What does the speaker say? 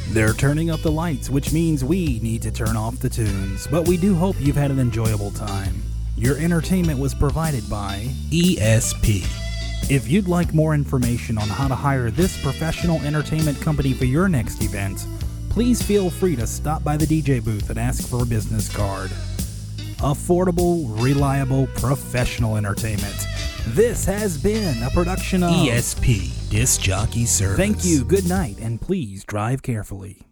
They're turning up the lights, which means we need to turn off the tunes, but we do hope you've had an enjoyable time. Your entertainment was provided by ESP. If you'd like more information on how to hire this professional entertainment company for your next event, please feel free to stop by the DJ booth and ask for a business card. Affordable, reliable, professional entertainment. This has been a production of ESP Disc Jockey Service. Thank you, good night, and please drive carefully.